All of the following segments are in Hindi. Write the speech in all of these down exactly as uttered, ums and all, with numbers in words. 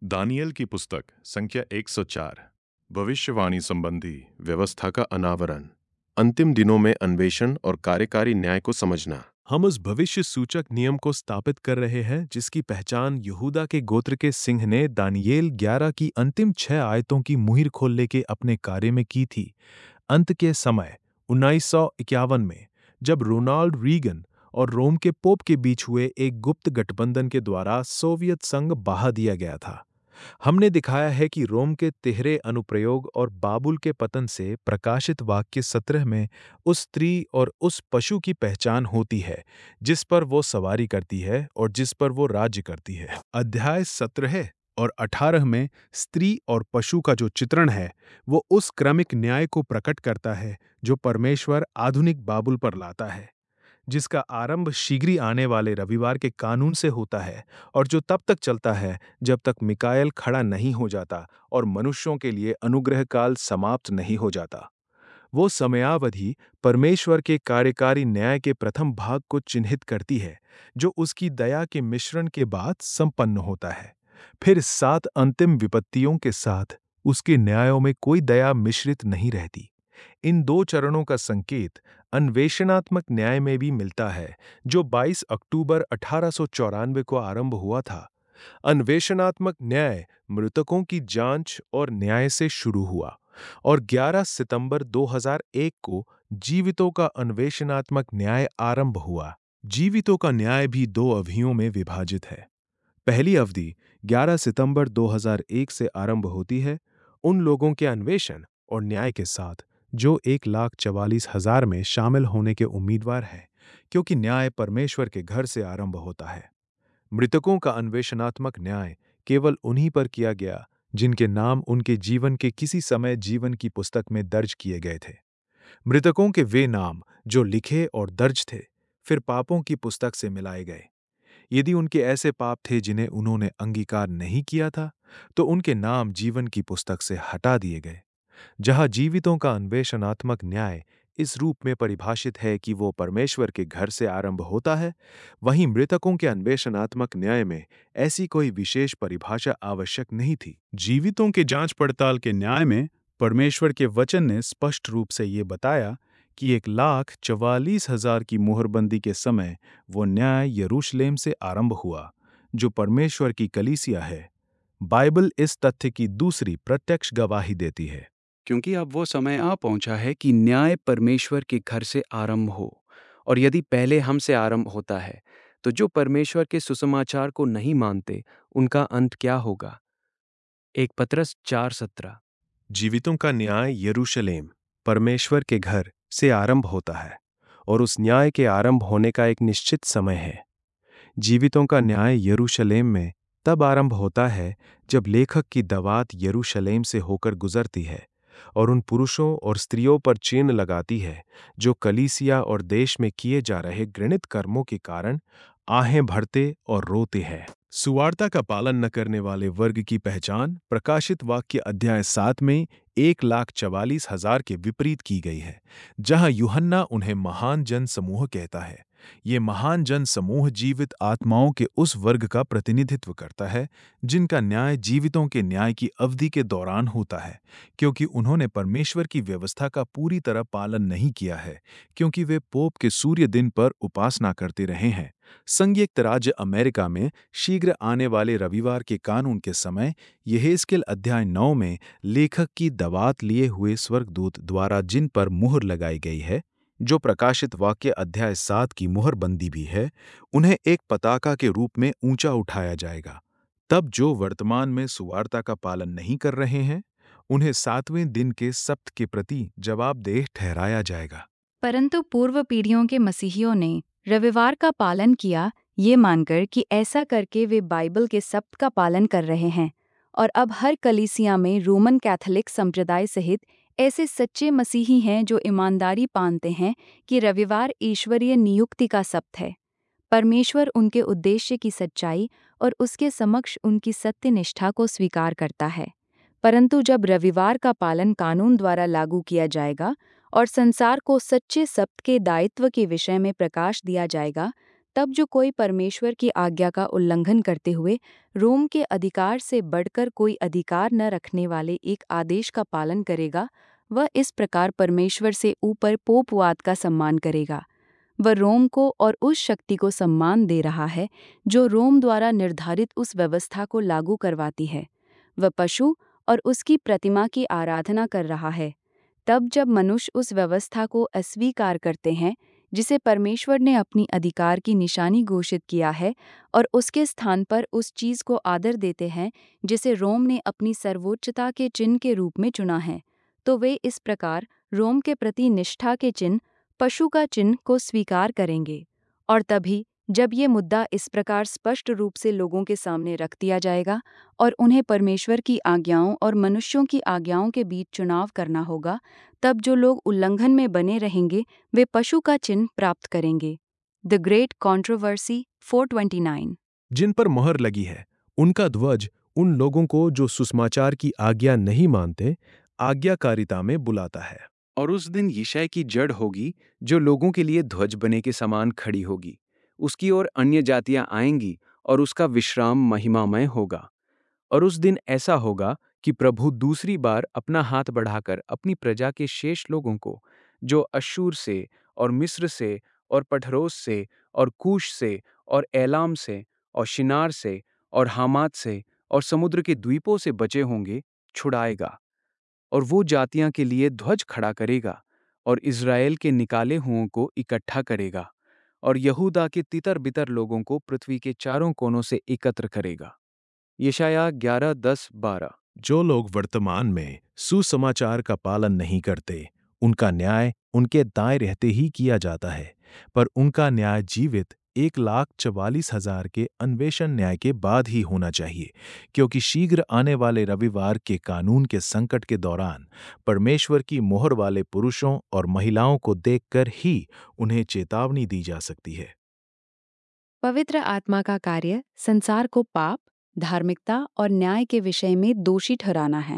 दानियल की पुस्तक संख्या एक सौ चार। भविष्यवाणी संबंधी व्यवस्था का अनावरण। अंतिम दिनों में अन्वेषण और कार्यकारी न्याय को समझना। हम उस भविष्य सूचक नियम को स्थापित कर रहे हैं जिसकी पहचान यहूदा के गोत्र के सिंह ने दानियेल ग्यारह की अंतिम छह आयतों की मुहिर खोलने के अपने कार्य में की थी। अंत के समय उन्नीस सौ इक्यावन में जब रोनाल्ड रीगन और रोम के पोप के बीच हुए एक गुप्त गठबंधन के द्वारा सोवियत संघ बहा दिया गया था, हमने दिखाया है कि रोम के तिहरे अनुप्रयोग और बाबुल के पतन से प्रकाशित वाक्य सत्रह में उस स्त्री और उस पशु की पहचान होती है जिस पर वो सवारी करती है और जिस पर वो राज्य करती है। अध्याय सत्रह और अठारह में स्त्री और पशु का जो चित्रण है वो उस क्रमिक न्याय को प्रकट करता है जो परमेश्वर आधुनिक बाबुल पर लाता है, जिसका आरंभ शीघ्र आने वाले रविवार के कानून से होता है और जो तब तक चलता है जब तक मिकाएल खड़ा नहीं हो जाता और मनुष्यों के लिए अनुग्रह काल समाप्त नहीं हो जाता। वो समयावधि परमेश्वर के कार्यकारी न्याय के प्रथम भाग को चिन्हित करती है जो उसकी दया के मिश्रण के बाद संपन्न होता है। फिर सात अंतिम विपत्तियों के साथ उसके न्यायों में कोई दया मिश्रित नहीं रहती। इन दो चरणों का संकेत अन्वेषणात्मक न्याय में भी मिलता है जो बाईस अक्टूबर अठारह सौ चौरानवे को आरंभ हुआ था। अन्वेषणात्मक न्याय मृतकों की जांच और न्याय से शुरू हुआ और ग्यारह सितंबर दो हज़ार एक को जीवितों का अन्वेषणात्मक न्याय आरंभ हुआ। जीवितों का न्याय भी दो अवधियों में विभाजित है। पहली अवधि ग्यारह सितंबर दो हज़ार एक से आरंभ होती है उन लोगों के अन्वेषण और न्याय के साथ जो एक लाख चवालीस हजार में शामिल होने के उम्मीदवार हैं, क्योंकि न्याय परमेश्वर के घर से आरंभ होता है। मृतकों का अन्वेषणात्मक न्याय केवल उन्हीं पर किया गया जिनके नाम उनके जीवन के किसी समय जीवन की पुस्तक में दर्ज किए गए थे। मृतकों के वे नाम जो लिखे और दर्ज थे फिर पापों की पुस्तक से मिलाए गए। यदि उनके ऐसे पाप थे जिन्हें उन्होंने अंगीकार नहीं किया था तो उनके नाम जीवन की पुस्तक से हटा दिए गए। जहां जीवितों का अन्वेषणात्मक न्याय इस रूप में परिभाषित है कि वो परमेश्वर के घर से आरंभ होता है, वहीं मृतकों के अन्वेषणात्मक न्याय में ऐसी कोई विशेष परिभाषा आवश्यक नहीं थी। जीवितों के जांच पड़ताल के न्याय में परमेश्वर के वचन ने स्पष्ट रूप से ये बताया कि एक लाख चवालीस हजार की मुहरबंदी के समय वो न्याय यरूशलेम से आरंभ हुआ जो परमेश्वर की कलीसिया है। बाइबल इस तथ्य की दूसरी प्रत्यक्ष गवाही देती है, क्योंकि अब वो समय आ पहुंचा है कि न्याय परमेश्वर के घर से आरंभ हो, और यदि पहले हमसे आरंभ होता है तो जो परमेश्वर के सुसमाचार को नहीं मानते उनका अंत क्या होगा। एक पतरस चार सत्रह। जीवितों का न्याय यरूशलेम परमेश्वर के घर से आरंभ होता है और उस न्याय के आरंभ होने का एक निश्चित समय है। जीवितों का न्याय यरूशलेम में तब आरंभ होता है जब लेखक की दवात यरूशलेम से होकर गुजरती है और उन पुरुषों और स्त्रियों पर चिन्ह लगाती है जो कलीसिया और देश में किए जा रहे घृणित कर्मों के कारण आहें भरते और रोते हैं। सुवार्ता का पालन न करने वाले वर्ग की पहचान प्रकाशित वाक्य अध्याय सात में एक लाख चवालीस हजार के विपरीत की गई है, जहां यूहन्ना उन्हें महान जन समूह कहता है। ये महान जन समूह जीवित आत्माओं के उस वर्ग का प्रतिनिधित्व करता है जिनका न्याय जीवितों के न्याय की अवधि के दौरान होता है, क्योंकि उन्होंने परमेश्वर की व्यवस्था का पूरी तरह पालन नहीं किया है, क्योंकि वे पोप के सूर्य दिन पर उपासना करते रहे हैं। संयुक्त राज्य अमेरिका में शीघ्र आने वाले रविवार के कानून के समय यहेजकेल अध्याय नौ में लेखक की दवात लिए हुए स्वर्गदूत द्वारा जिन पर मुहर लगाई गई है, जो प्रकाशित वाक्य अध्याय सात की मुहरबंदी भी है, उन्हें एक पताका के रूप में ऊंचा उठाया जाएगा। तब जो वर्तमान में सुवार्ता का पालन नहीं कर रहे हैं उन्हें सातवें दिन के सप्त के प्रति जवाबदेह ठहराया जाएगा। परंतु पूर्व पीढ़ियों के मसीहियों ने रविवार का पालन किया, ये मानकर कि ऐसा करके वे बाइबल के सप्त का पालन कर रहे हैं, और अब हर कलीसिया में रोमन कैथोलिक संप्रदाय सहित ऐसे सच्चे मसीही हैं जो ईमानदारी मानते हैं कि रविवार ईश्वरीय नियुक्ति का सप्त है। परमेश्वर उनके उद्देश्य की सच्चाई और उसके समक्ष उनकी सत्य निष्ठा को स्वीकार करता है। परंतु जब रविवार का पालन कानून द्वारा लागू किया जाएगा और संसार को सच्चे सप्त के दायित्व के विषय में प्रकाश दिया जाएगा, तब जो कोई परमेश्वर की आज्ञा का उल्लंघन करते हुए रोम के अधिकार से बढ़कर कोई अधिकार न रखने वाले एक आदेश का पालन करेगा, वह इस प्रकार परमेश्वर से ऊपर पोपवाद का सम्मान करेगा। वह रोम को और उस शक्ति को सम्मान दे रहा है जो रोम द्वारा निर्धारित उस व्यवस्था को लागू करवाती है। वह पशु और उसकी प्रतिमा की आराधना कर रहा है। तब जब मनुष्य उस व्यवस्था को अस्वीकार करते हैं जिसे परमेश्वर ने अपनी अधिकार की निशानी घोषित किया है और उसके स्थान पर उस चीज़ को आदर देते हैं जिसे रोम ने अपनी सर्वोच्चता के चिन्ह के रूप में चुना है, तो वे इस प्रकार रोम के प्रति निष्ठा के चिन्ह, पशु का चिन्ह को स्वीकार करेंगे। और तभी जब ये मुद्दा इस प्रकार स्पष्ट रूप से लोगों के सामने रख दिया जाएगा और उन्हें परमेश्वर की आज्ञाओं और मनुष्यों की आज्ञाओं के बीच चुनाव करना होगा, तब जो लोग उल्लंघन में बने रहेंगे वे पशु का चिन्ह प्राप्त करेंगे। द ग्रेट कंट्रोवर्सी चार सौ उनतीस। जिन पर मोहर लगी है, उनका ध्वज उन लोगों को जो सुसमाचार की आज्ञा नहीं मानते, आज्ञाकारिता में बुलाता है। और उस दिन यिशै की जड़ होगी जो लोगों के लिए ध्वज बने के समान खड़ी होगी। उसकी ओर अन्य जातियां आएंगी और उसका विश्राम महिमामय होगा। और उस दिन ऐसा होगा कि प्रभु दूसरी बार अपना हाथ बढ़ाकर अपनी प्रजा के शेष लोगों को, जो अश्शूर से और मिस्र से और पठरोस से और कूश से और एलाम से और शिनार से और हामात से और समुद्र के द्वीपों से बचे होंगे, छुड़ाएगा। और वो जातियां के लिए ध्वज खड़ा करेगा और इज़राइल के निकाले हुओं को इकट्ठा करेगा और यहूदा के तितर बितर लोगों को पृथ्वी के चारों कोनों से एकत्र करेगा। यशायाह ग्यारह दस बारह। जो लोग वर्तमान में सुसमाचार का पालन नहीं करते, उनका न्याय उनके दाएं रहते ही किया जाता है, पर उनका न्याय जीवित एक लाख चवालीस हजार के अन्वेषण न्याय के बाद ही होना चाहिए, क्योंकि शीघ्र आने वाले रविवार के कानून के संकट के दौरान परमेश्वर की मोहर वाले पुरुषों और महिलाओं को देखकर ही उन्हें चेतावनी दी जा सकती है। पवित्र आत्मा का कार्य संसार को पाप, धार्मिकता और न्याय के विषय में दोषी ठहराना है।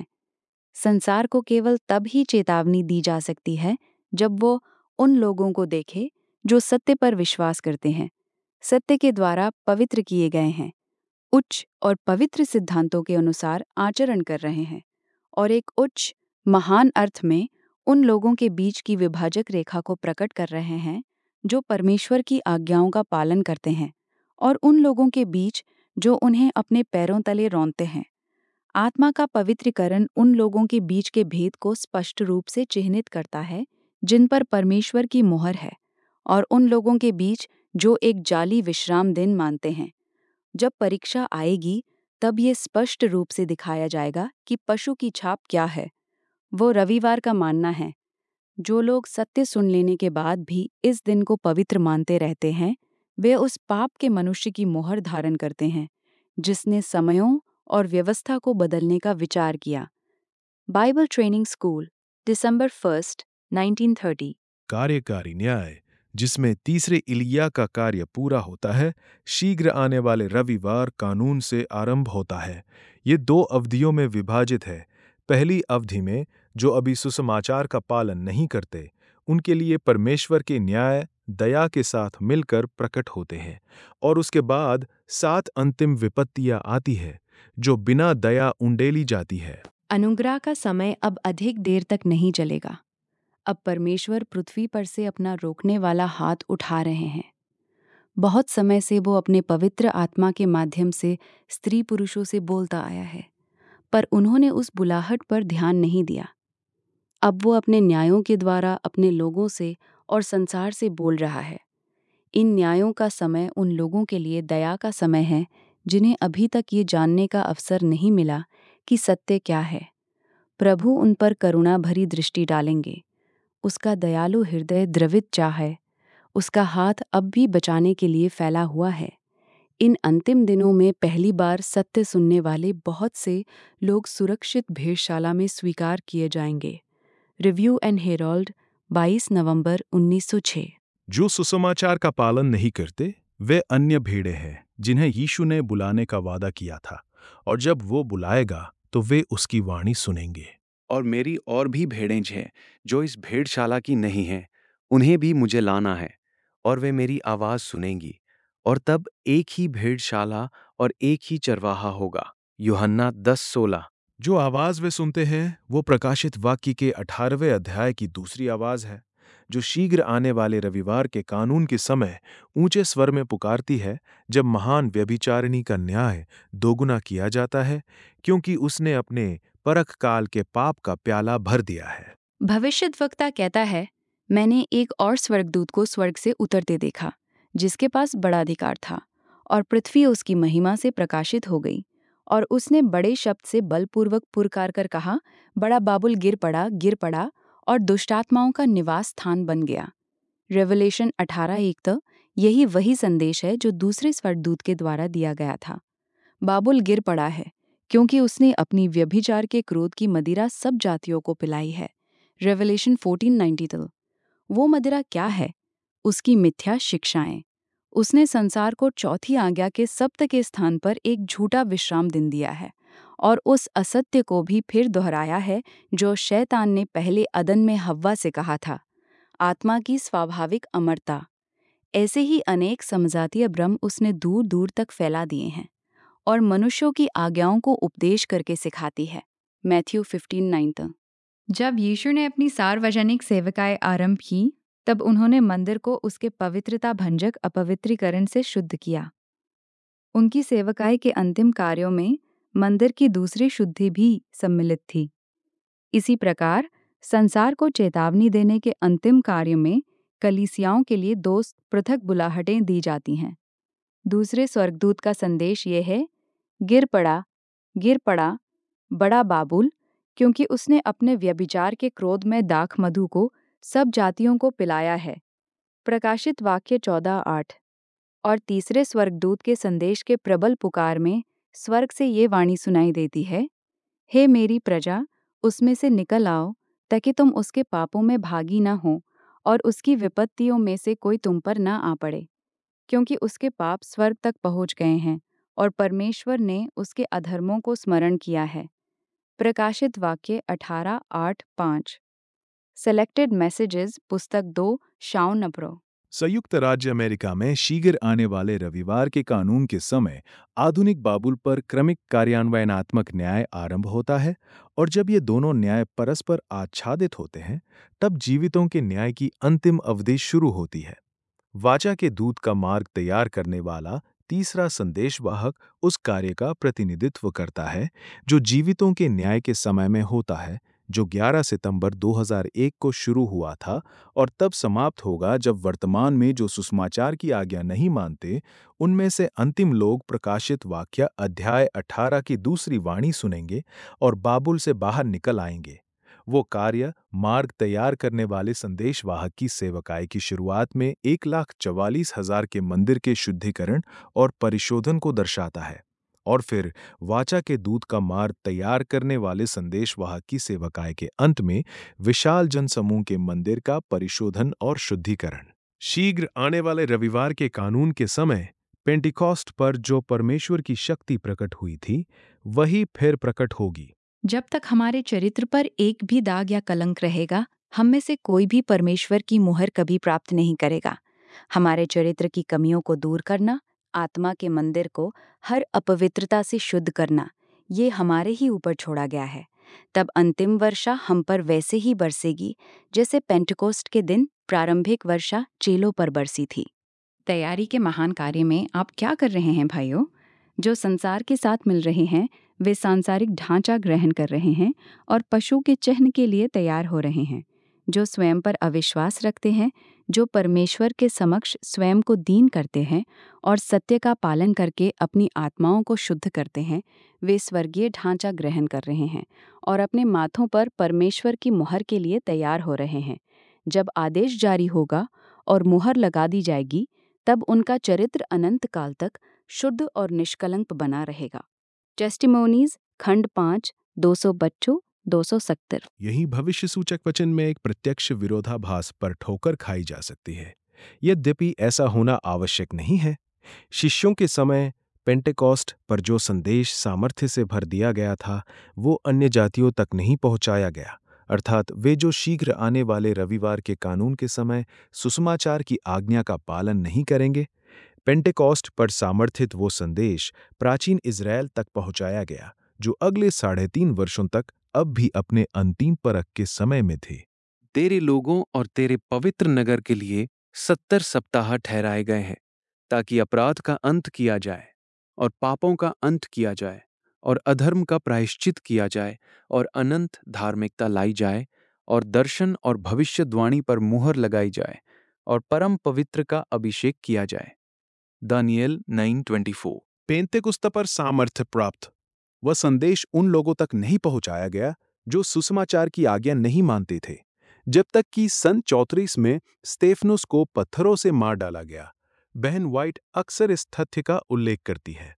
संसार को केवल तब ही चेतावनी दी जा सकती है जब वो उन लोगों को देखे जो सत्य पर विश्वास करते हैं, सत्य के द्वारा पवित्र किए गए हैं, उच्च और पवित्र सिद्धांतों के अनुसार आचरण कर रहे हैं और एक उच्च महान अर्थ में उन लोगों के बीच की विभाजक रेखा को प्रकट कर रहे हैं जो परमेश्वर की आज्ञाओं का पालन करते हैं और उन लोगों के बीच जो उन्हें अपने पैरों तले रौंदते हैं। आत्मा का पवित्रीकरण उन लोगों के बीच के भेद को स्पष्ट रूप से चिह्नित करता है जिन पर परमेश्वर की मोहर है, और उन लोगों के बीच जो एक जाली विश्राम दिन मानते हैं। जब परीक्षा आएगी तब ये स्पष्ट रूप से दिखाया जाएगा कि पशु की छाप क्या है। वो रविवार का मानना है। जो लोग सत्य सुन लेने के बाद भी इस दिन को पवित्र मानते रहते हैं, वे उस पाप के मनुष्य की मोहर धारण करते हैं जिसने समयों और व्यवस्था को बदलने का विचार किया। Bible training school, December first, nineteen thirty. कार्यकारी न्याय, जिसमें तीसरे इलिया का कार्य पूरा होता है, शीघ्र आने वाले रविवार कानून से आरंभ होता है। ये दो अवधियों में विभाजित है। पहली अवधि में जो अभी सुसमाचार का पालन नहीं करते, उनके लिए परमेश्वर के न्याय दया के साथ मिलकर प्रकट होते हैं, और उसके बाद सात अंतिम विपत्तियां आती है जो बिना दया उंडेली जाती है। अनुग्रह का समय अब अधिक देर तक नहीं चलेगा। अब परमेश्वर पृथ्वी पर से अपना रोकने वाला हाथ उठा रहे हैं। बहुत समय से वो अपने पवित्र आत्मा के माध्यम से स्त्री पुरुषों से बोलता आया है, पर उन्होंने उस बुलाहट पर ध्यान नहीं दिया। अब वो अपने न्यायों के द्वारा अपने लोगों से और संसार से बोल रहा है। इन न्यायों का समय उन लोगों के लिए दया का समय है जिन्हें अभी तक ये जानने का अवसर नहीं मिला कि सत्य क्या है। प्रभु उन पर करुणा भरी दृष्टि डालेंगे। उसका दयालु हृदय द्रवित चाह है। उसका हाथ अब भी बचाने के लिए फैला हुआ है। इन अंतिम दिनों में पहली बार सत्य सुनने वाले बहुत से लोग सुरक्षित भेड़शाला में स्वीकार किए जाएंगे। रिव्यू एंड हेराल्ड, बाईस नवंबर उन्नीस सौ छह। जो सुसमाचार का पालन नहीं करते, वे अन्य भेड़ें हैं जिन्हें यीशु ने बुलाने का वादा किया था, और जब वो बुलाएगा तो वे उसकी वाणी सुनेंगे। और मेरी और भी भेड़ें हैं जो इस भेड़शाला की नहीं हैं, उन्हें भी मुझे लाना है, और वे मेरी आवाज़ सुनेंगी, और तब एक ही भेड़शाला और एक ही चरवाहा होगा। यूहन्ना दस सोलह। जो आवाज वे सुनते हैं वो प्रकाशित वाक्य के अठारहवें अध्याय की दूसरी आवाज है, जो शीघ्र आने वाले रविवार के कानून के समय ऊंचे स्वर में पुकारती है, जब महान व्यभिचारिणी का न्याय दोगुना किया जाता है, क्योंकि उसने अपने परख काल के पाप का प्याला भर दिया है। भविष्यद्वक्ता कहता है, मैंने एक और स्वर्गदूत को स्वर्ग से उतरते देखा, जिसके पास बड़ा अधिकार था, और पृथ्वी उसकी महिमा से प्रकाशित हो गई। और उसने बड़े शब्द से बलपूर्वक पुरकार कर कहा, बड़ा बाबुल गिर पड़ा, गिर पड़ा, और दुष्टात्माओं का निवास स्थान बन गया। रेवलेशन अठारह एक तो यही वही संदेश है जो दूसरे स्वर्गदूत के द्वारा दिया गया था। बाबुल गिर पड़ा है, क्योंकि उसने अपनी व्यभिचार के क्रोध की मदिरा सब जातियों को पिलाई है। रेवलेशन चौदह बानवे। वो मदिरा क्या है? उसकी मिथ्या शिक्षाएं। उसने संसार को चौथी आज्ञा के सप्त के स्थान पर एक झूठा विश्राम दिन दिया है, और उस असत्य को भी फिर दोहराया है जो शैतान ने पहले अदन में हव्वा से कहा था, आत्मा की स्वाभाविक अमरता। ऐसे ही अनेक समजातीय भ्रम उसने दूर दूर तक फैला दिए हैं, और मनुष्यों की आज्ञाओं को उपदेश करके सिखाती है। मैथ्यू पंद्रह नौ। जब यीशु ने अपनी सार्वजनिक सेवकाएं आरंभ की, तब उन्होंने मंदिर को उसके पवित्रता भंजक अपवित्रीकरण से शुद्ध किया। उनकी सेवकाई के अंतिम कार्यों में मंदिर की दूसरी शुद्धि भी सम्मिलित थी। इसी प्रकार संसार को चेतावनी देने के अंतिम कार्य में कलीसियाओं के लिए दो पृथक बुलाहटें दी जाती हैं। दूसरे स्वर्गदूत का संदेश ये है, गिर पड़ा, गिर पड़ा, बड़ा बाबुल, क्योंकि उसने अपने व्यभिचार के क्रोध में दाख मधु को सब जातियों को पिलाया है। प्रकाशित वाक्य चौदह आठ। और तीसरे स्वर्गदूत के संदेश के प्रबल पुकार में स्वर्ग से ये वाणी सुनाई देती है, हे मेरी प्रजा, उसमें से निकल आओ, ताकि तुम उसके पापों में भागी न हो और उसकी विपत्तियों में से कोई तुम पर न आ पड़े, क्योंकि उसके पाप स्वर्ग तक पहुँच गए हैं और परमेश्वर ने उसके अधर्मों को स्मरण किया है। प्रकाशित वाक्य अठारह आठ पाँच। सेलेक्टेड मैसेजेस पुस्तक दो शाउन अप्रो। संयुक्त राज्य अमेरिका में शीघ्र आने वाले रविवार के कानून के समय आधुनिक बाबुल पर क्रमिक कार्यान्वयनात्मक न्याय आरंभ होता है, और जब ये दोनों न्याय परस्पर आच्छादित होते हैं, तब जीवितों के न्याय की अंतिम अवधि शुरू होती है। वाचा के दूत का मार्ग तैयार करने वाला तीसरा संदेशवाहक उस कार्य का प्रतिनिधित्व करता है जो जीवितों के न्याय के समय में होता है, जो ग्यारह सितंबर दो हज़ार एक को शुरू हुआ था और तब समाप्त होगा जब वर्तमान में जो सुसमाचार की आज्ञा नहीं मानते, उनमें से अंतिम लोग प्रकाशित वाक्य अध्याय अठारह की दूसरी वाणी सुनेंगे और बाबुल से बाहर निकल आएंगे। वो कार्य मार्ग तैयार करने वाले संदेशवाहक की सेवकाई की शुरुआत में एक लाख चवालीस हजार के मंदिर के शुद्धिकरण और परिशोधन को दर्शाता है, और फिर वाचा के दूत का मार्ग तैयार करने वाले संदेशवाहक की सेवकाई के अंत में विशाल जनसमूह के मंदिर का परिशोधन और शुद्धिकरण। शीघ्र आने वाले रविवार के कानून के समय पेंटिकॉस्ट पर जो परमेश्वर की शक्ति प्रकट हुई थी, वही फिर प्रकट होगी। जब तक हमारे चरित्र पर एक भी दाग या कलंक रहेगा, हम में से कोई भी परमेश्वर की मुहर कभी प्राप्त नहीं करेगा। हमारे चरित्र की कमियों को दूर करना, आत्मा के मंदिर को हर अपवित्रता से शुद्ध करना, ये हमारे ही ऊपर छोड़ा गया है। तब अंतिम वर्षा हम पर वैसे ही बरसेगी जैसे पेंटेकोस्ट के दिन प्रारंभिक वर्षा चेलों पर बरसी थी। तैयारी के महान कार्य में आप क्या कर रहे हैं भाइयों? जो संसार के साथ मिल रहे हैं वे सांसारिक ढांचा ग्रहण कर रहे हैं और पशु के चिन्ह के लिए तैयार हो रहे हैं। जो स्वयं पर अविश्वास रखते हैं, जो परमेश्वर के समक्ष स्वयं को दीन करते हैं और सत्य का पालन करके अपनी आत्माओं को शुद्ध करते हैं, वे स्वर्गीय ढांचा ग्रहण कर रहे हैं और अपने माथों पर परमेश्वर की मुहर के लिए तैयार हो रहे हैं। जब आदेश जारी होगा और मुहर लगा दी जाएगी, तब उनका चरित्र अनंत काल तक शुद्ध और निष्कलंक बना रहेगा। टेस्टिमोनीज खंड पाँच दो सौ बच्चों दो सौ सत्तर। यही भविष्य सूचक वचन में एक प्रत्यक्ष विरोधाभास पर ठोकर खाई जा सकती है। यद्यपि ऐसा होना आवश्यक नहीं है। शिष्यों के समय पेंटेकॉस्ट पर जो संदेश सामर्थ्य से भर दिया गया था, वो अन्य जातियों तक नहीं पहुंचाया गया, अर्थात वे जो शीघ्र आने वाले रविवार के कानून के समय सुसमाचार की आज्ञा का पालन नहीं करेंगे। पेंटेकॉस्ट पर समर्थित वो संदेश प्राचीन इज़राइल तक पहुंचाया गया, जो अगले साढ़े तीन वर्षों तक अब भी अपने अंतिम परख के समय में थे। तेरे लोगों और तेरे पवित्र नगर के लिए सत्तर सप्ताह ठहराए गए हैं, ताकि अपराध का अंत किया जाए और पापों का अंत किया जाए और अधर्म का प्रायश्चित किया जाए और अनंत धार्मिकता लाई जाए और दर्शन और भविष्यद्वाणी पर मुहर लगाई जाए और परम पवित्र का अभिषेक किया जाए। दानियेल नौ चौबीस। पेंतेकुस्त पर सामर्थ्य प्राप्त वह संदेश उन लोगों तक नहीं पहुंचाया गया जो सुसमाचार की आज्ञा नहीं मानते थे, जब तक कि सन चौंतीस में स्तेफनुस को पत्थरों से मार डाला गया। बहन वाइट अक्सर इस तथ्य का उल्लेख करती है।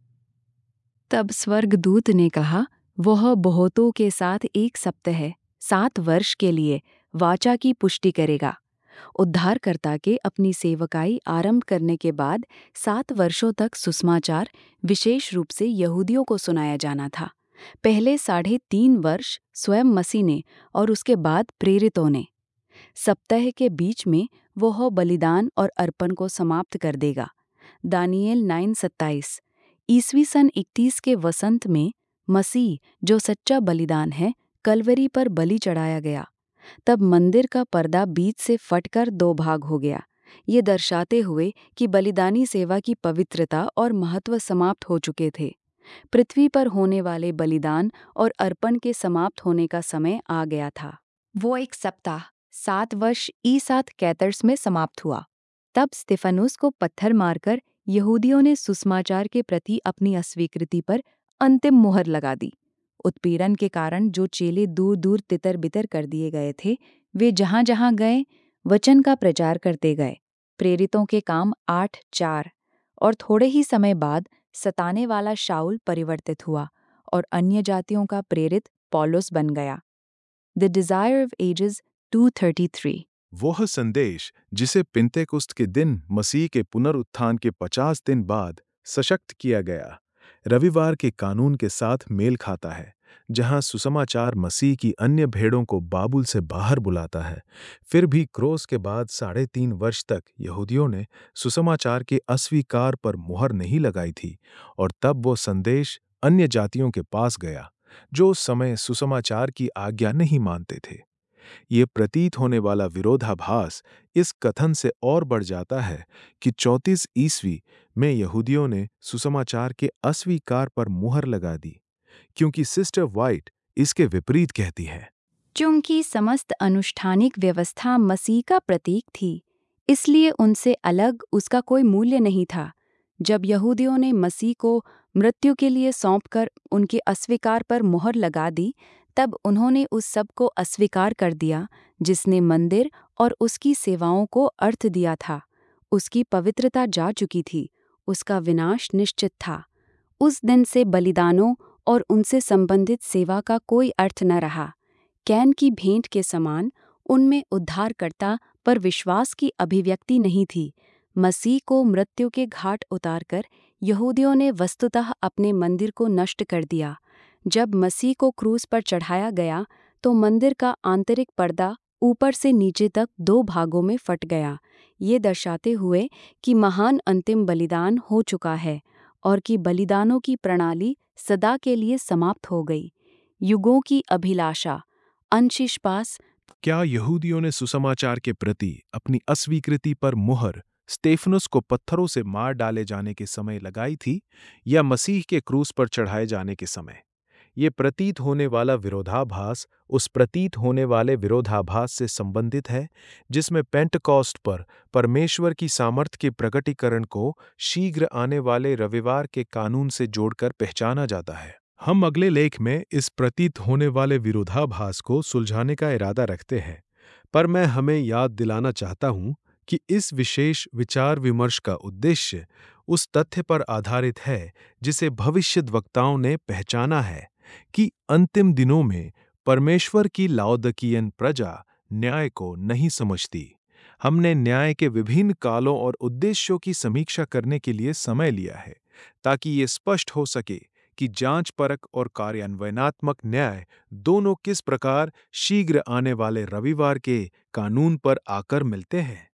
तब स्वर्गदूत ने कहा, वह बहुतों के साथ एक सप्ताह सात वर्ष के लिए वाचा की पुष्टि करेगा। उद्धारकर्ता के अपनी सेवकाई आरंभ करने के बाद सात वर्षों तक सुसमाचार विशेष रूप से यहूदियों को सुनाया जाना था। पहले साढ़े तीन वर्ष स्वयं मसीह ने और उसके बाद प्रेरितों ने। सप्ताह के बीच में वह बलिदान और अर्पण को समाप्त कर देगा। दानियेल नौ सत्ताईस। ईस्वी सन इकतीस के वसंत में मसीह, जो सच्चा बलिदान है, कलवरी पर बलि चढ़ाया गया। तब मंदिर का पर्दा बीच से फटकर दो भाग हो गया, ये दर्शाते हुए कि बलिदानी सेवा की पवित्रता और महत्व समाप्त हो चुके थे। पृथ्वी पर होने वाले बलिदान और अर्पण के समाप्त होने का समय आ गया था। वो एक सप्ताह सात वर्ष ई सात कैतर्स में समाप्त हुआ। तब स्तिफनुस को पत्थर मारकर यहूदियों ने सुसमाचार के प्रति अपनी अस्वीकृति पर अंतिम मुहर लगा दी। उत्पीड़न के कारण जो चेले दूर दूर तितर बितर कर दिए गए थे, वे जहां जहां गए वचन का प्रचार करते गए। प्रेरितों के काम आठ चार। और थोड़े ही समय बाद सताने वाला शाऊल परिवर्तित हुआ और अन्य जातियों का प्रेरित पौलुस बन गया। द डिजायर ऑफ एजेस दो सौ तैंतीस। वह संदेश जिसे पेंतेकुस्त के दिन मसीह के पुनरुत्थान के पचास दिन बाद सशक्त किया गया, रविवार के कानून के साथ मेल खाता है, जहां सुसमाचार मसीह की अन्य भेड़ों को बाबुल से बाहर बुलाता है। फिर भी क्रोस के बाद साढ़े तीन वर्ष तक यहूदियों ने सुसमाचार के अस्वीकार पर मुहर नहीं लगाई थी, और तब वो संदेश अन्य जातियों के पास गया, जो उस समय सुसमाचार की आज्ञा नहीं मानते थे। ये प्रतीत होने वाला विरोधाभास इस कथन से और बढ़ जाता है कि चौंतीस ईस्वी में यहूदियों ने सुसमाचार के अस्वीकार पर मुहर लगा दी, क्योंकि सिस्टर वाइट इसके विपरीत कहती है। चूंकि समस्त अनुष्ठानिक व्यवस्था मसीह का प्रतीक थी, इसलिए उनसे अलग उसका कोई मूल्य नहीं था। जब यहूदियों ने मसीह को मृत्यु के लिए सौंपकर उनके अस्वीकार पर मुहर लगा दी, तब उन्होंने उस सब को अस्वीकार कर दिया जिसने मंदिर और उसकी सेवाओं को अर्थ दिया था। उसकी पवित्रता जा चुकी थी, उसका विनाश निश्चित था। उस दिन से बलिदानों और उनसे संबंधित सेवा का कोई अर्थ न रहा। कैन की भेंट के समान उनमें उद्धारकर्ता पर विश्वास की अभिव्यक्ति नहीं थी। मसीह को मृत्यु के घाट उतारकर यहूदियों ने वस्तुतः अपने मंदिर को नष्ट कर दिया। जब मसीह को क्रूस पर चढ़ाया गया तो मंदिर का आंतरिक पर्दा ऊपर से नीचे तक दो भागों में फट गया, ये दर्शाते हुए कि महान अंतिम बलिदान हो चुका है और कि बलिदानों की प्रणाली सदा के लिए समाप्त हो गई। युगों की अभिलाषा अंशिष्पास। क्या यहूदियों ने सुसमाचार के प्रति अपनी अस्वीकृति पर मुहर स्तेफनुस को पत्थरों से मार डाले जाने के समय लगाई थी, या मसीह के क्रूस पर चढ़ाए जाने के समय? ये प्रतीत होने वाला विरोधाभास उस प्रतीत होने वाले विरोधाभास से संबंधित है जिसमें पेंटकॉस्ट पर परमेश्वर की सामर्थ्य के प्रकटीकरण को शीघ्र आने वाले रविवार के कानून से जोड़कर पहचाना जाता है। हम अगले लेख में इस प्रतीत होने वाले विरोधाभास को सुलझाने का इरादा रखते हैं, पर मैं हमें याद दिलाना चाहता हूं कि इस विशेष विचार विमर्श का उद्देश्य उस तथ्य पर आधारित है जिसे भविष्यद्वक्ताओं ने पहचाना है कि अंतिम दिनों में परमेश्वर की लाओदिकियन प्रजा न्याय को नहीं समझती। हमने न्याय के विभिन्न कालों और उद्देश्यों की समीक्षा करने के लिए समय लिया है, ताकि ये स्पष्ट हो सके कि जांच परख और कार्यान्वयनात्मक न्याय दोनों किस प्रकार शीघ्र आने वाले रविवार के कानून पर आकर मिलते हैं।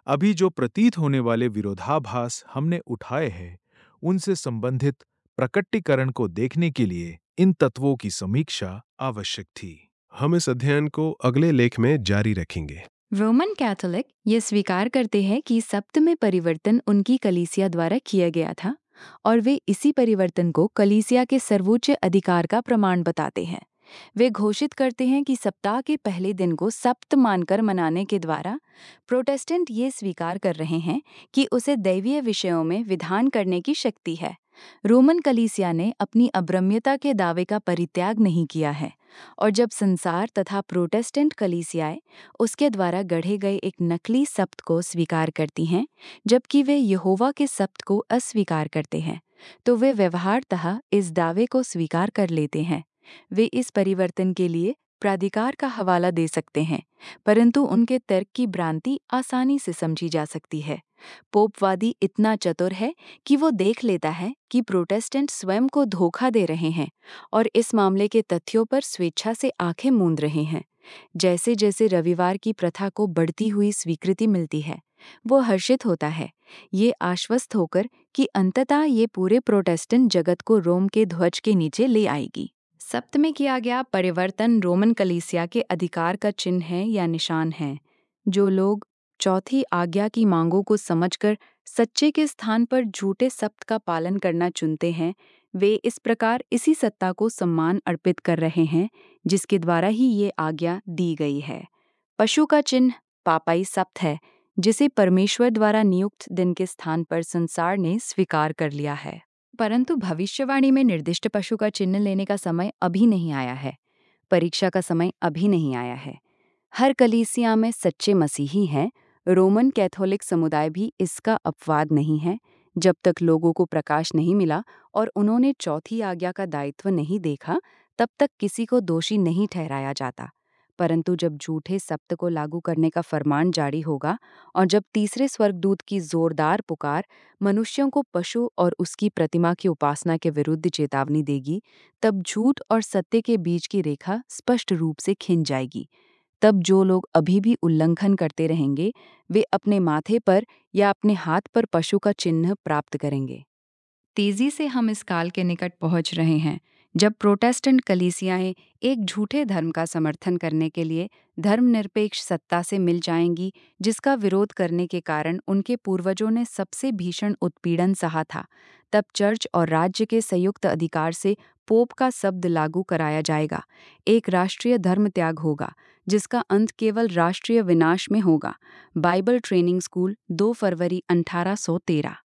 अभी जो प्रतीत होने वाले विरोधाभास हमने उठाए हैं, उनसे संबंधित प्रकटीकरण को देखने के लिए इन तत्वों की समीक्षा आवश्यक थी। हम इस अध्ययन को अगले लेख में जारी रखेंगे। रोमन कैथोलिक ये स्वीकार करते हैं कि सप्त में परिवर्तन उनकी कलीसिया द्वारा किया गया था और वे इसी परिवर्तन को कलीसिया के सर्वोच्च अधिकार का प्रमाण बताते हैं। वे घोषित करते हैं कि सप्ताह के पहले दिन को सप्त मानकर मनाने के द्वारा प्रोटेस्टेंट ये स्वीकार कर रहे हैं कि उसे दैवीय विषयों में विधान करने की शक्ति है। रोमन कलीसिया ने अपनी अब्रम्यता के दावे का परित्याग नहीं किया है और जब संसार तथा प्रोटेस्टेंट कलीसियाएं उसके द्वारा गढ़े गए एक नकली सप्त को स्वीकार करती हैं, जबकि वे यहोवा के सप्त को अस्वीकार करते हैं, तो वे व्यवहारतः इस दावे को स्वीकार कर लेते हैं। वे इस परिवर्तन के लिए प्राधिकार का हवाला दे सकते हैं, परंतु उनके तर्क की भ्रांति आसानी से समझी जा सकती है। पोपवादी इतना चतुर है कि वो देख लेता है कि प्रोटेस्टेंट स्वयं को धोखा दे रहे हैं और इस मामले के तथ्यों पर स्वेच्छा से आंखें मूंद रहे हैं। जैसे जैसे रविवार की प्रथा को बढ़ती हुई स्वीकृति मिलती है, वो हर्षित होता है, ये आश्वस्त होकर कि अंततः ये पूरे प्रोटेस्टेंट जगत को रोम के ध्वज के नीचे ले आएगी। सप्त में किया गया परिवर्तन रोमन कलीसिया के अधिकार का चिन्ह है या निशान है। जो लोग चौथी आज्ञा की मांगों को समझकर सच्चे के स्थान पर झूठे सप्त का पालन करना चुनते हैं, वे इस प्रकार इसी सत्ता को सम्मान अर्पित कर रहे हैं जिसके द्वारा ही ये आज्ञा दी गई है। पशु का चिन्ह पापाई सप्त है, जिसे परमेश्वर द्वारा नियुक्त दिन के स्थान पर संसार ने स्वीकार कर लिया है। परंतु भविष्यवाणी में निर्दिष्ट पशु का चिन्ह लेने का समय अभी नहीं आया है। परीक्षा का समय अभी नहीं आया है। हर कलीसिया में सच्चे मसीही हैं। रोमन कैथोलिक समुदाय भी इसका अपवाद नहीं है। जब तक लोगों को प्रकाश नहीं मिला और उन्होंने चौथी आज्ञा का दायित्व नहीं देखा, तब तक किसी को दोषी नहीं ठहराया जाता। परंतु जब झूठे सप्त को लागू करने का फरमान जारी होगा और जब तीसरे स्वर्गदूत की जोरदार पुकार मनुष्यों को पशु और उसकी प्रतिमा की उपासना के विरुद्ध चेतावनी देगी, तब झूठ और सत्य के बीच की रेखा स्पष्ट रूप से खिंच जाएगी। तब जो लोग अभी भी उल्लंघन करते रहेंगे, वे अपने माथे पर या अपने हाथ पर पशु का चिन्ह प्राप्त करेंगे। तेजी से हम इस काल के निकट पहुंच रहे हैं जब प्रोटेस्टेंट कलीसियाएं एक झूठे धर्म का समर्थन करने के लिए धर्मनिरपेक्ष सत्ता से मिल जाएंगी, जिसका विरोध करने के कारण उनके पूर्वजों ने सबसे भीषण उत्पीड़न सहा था। तब चर्च और राज्य के संयुक्त अधिकार से पोप का शब्द लागू कराया जाएगा। एक राष्ट्रीय धर्म त्याग होगा जिसका अंत केवल राष्ट्रीय विनाश में होगा। बाइबल ट्रेनिंग स्कूल, दो फरवरी अठारह सौ तेरह।